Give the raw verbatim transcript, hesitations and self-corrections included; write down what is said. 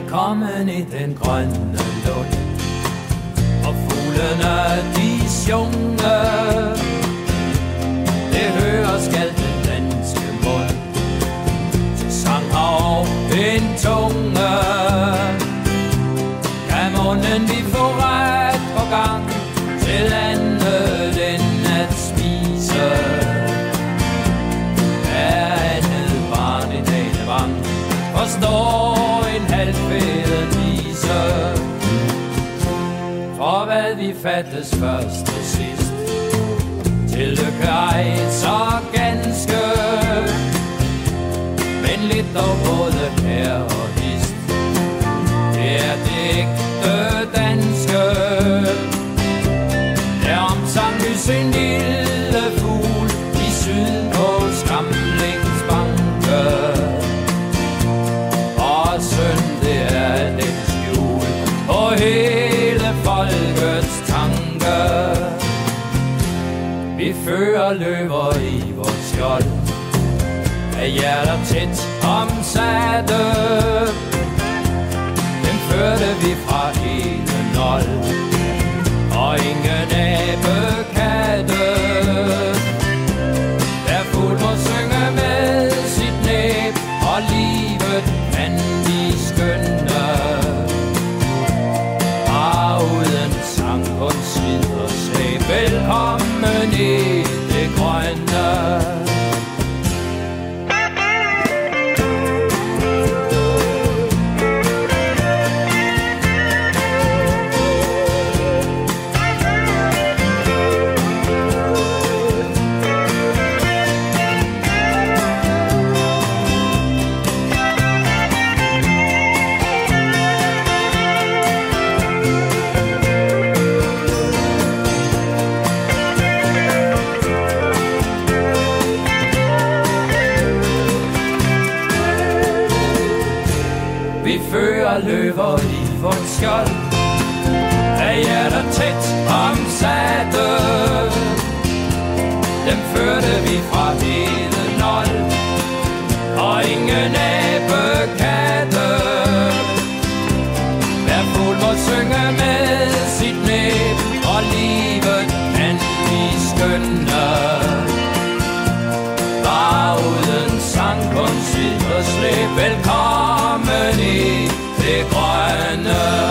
Velkommen i den grønne lund, og fuglene de sjunge. Det hører skal den danske mund, til sang og en tunge. Kan munden vi få ret på gang, til andet end at spise. Er andet barn i denne vang, forstår en halvfæden vise. For hvad vi fattes først til sidst, til lykke ej så ganske, men lidt dog både her og hist. Det er det ægte danske, der omsang vi en lille fugl i syd på Skamlingsbanke. Og synd det er den skjul på hele folkets tanke. Vi fører løver i vores skjold, af hjerter tæt omsatte. Dem førte vi fra hele nold, og ingen abekatte. Der fuld må synge med sit næb, og livet kan de skønne. Og uden sang kun svid og slæb, velkommen i det grønne. Løver i vort skjold, af hjerter tæt omsatte. Dem førte vi fra hele nold, og ingen abekatte. Hver fugl må synge med sit næb, og livet kan vi skønne. Bare uden sang, kun svid og slæb, velkommen i det grønne.